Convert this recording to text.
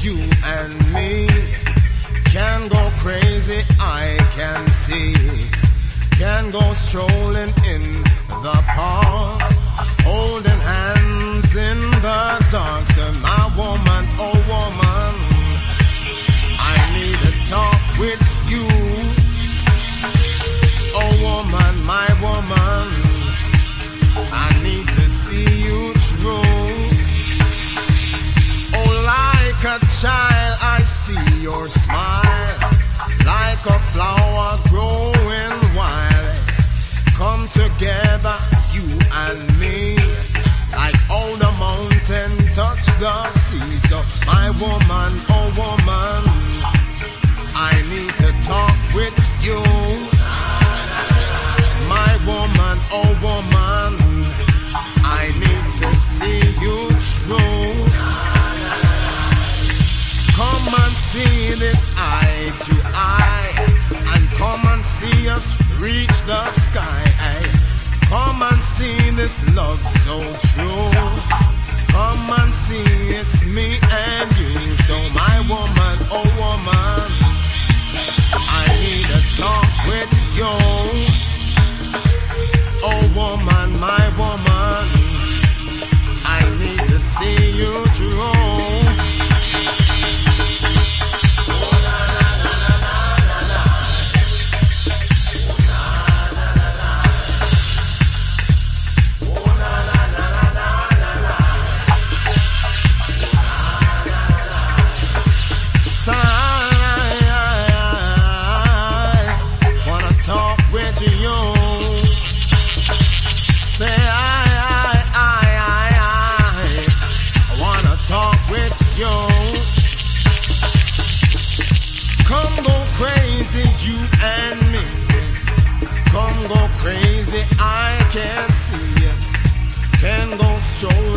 you and me. Can go crazy, I can see. Can go strolling in the park, holding hands in the dark. Say, my woman, oh woman, I need to talk with you. Oh woman, my woman, I need to see you through. Oh, like a child, I see your smile, like a flower growing wild. Come together, you and me, like all the mountain touch the sea. So, my woman, oh woman, I need to talk with you. My woman, oh woman, I need to see you through. Come and see this eye to eye, and come and see us reach the sky. Come and see this love so true. Come and see it's me and you. So my woman, oh woman, I need to talk with you. Oh woman, my woman, I need to see you through. You and me, come go crazy, I can see it. Can go strolling